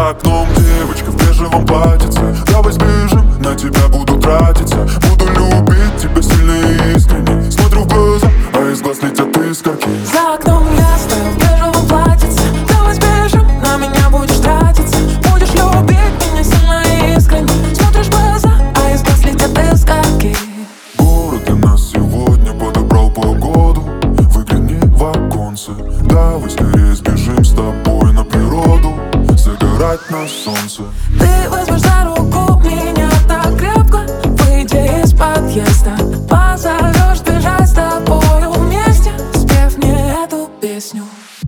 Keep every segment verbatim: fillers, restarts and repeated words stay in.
За окном девочка в бежевом платьице. Давай сбежим, на тебя буду тратиться. Буду любить тебя сильно и искренне. Смотрю в глаза, а из глаз летят искорки. За окном я стою в бежевом платьице. Давай сбежим, на меня будешь тратиться. Будешь любить меня сильно и искренне. Смотришь в глаза, а из глаз летят искорки. Город для нас сегодня подобрал погоду. Выгляни в оконце. Давай скорее сбежим с тобой на природу, загорать на солнце. Ты возьмешь за руку меня так крепко, выйди из подъезда. Позовешь бежать с тобою вместе, спев мне эту песню.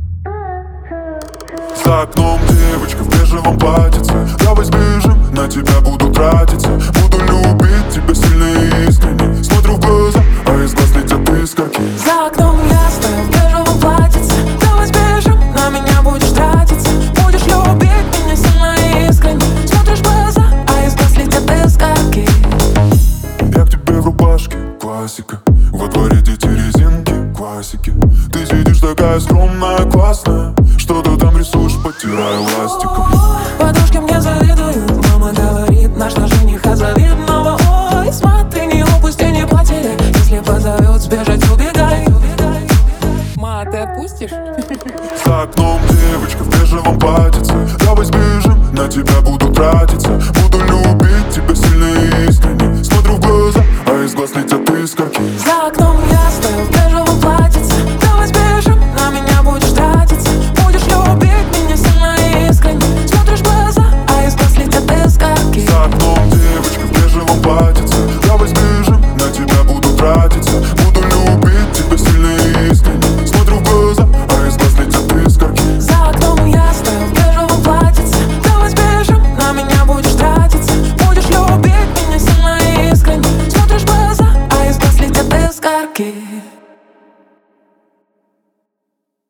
За окном девочка в бежевом платьице. Давай сбежим, на тебя буду тратиться. Буду любить тебя сильно и искренне. Смотрю в глаза, а из глаз летят искорки. За окном я стою в бежевом платьице. Давай сбежим, на меня будешь тратиться. Будешь любить меня сильно и искренне. Смотришь в глаза, а из глаз летят искорки. Я к тебе в рубашке, классика. Во дворе дети резинки, классики. Ты сидишь такая скромная, классная. Что ты там рисуешь, потирая ластиком. Подружки мне завидуют. Мама говорит, наш на жениха завидного. Ой, смотри, не упусти, не потери. Если позовет, сбежать, убегай. Ма, ты отпустишь? За окном девочка в бежевом платьице. Давай сбежим, на тебя буду тратиться.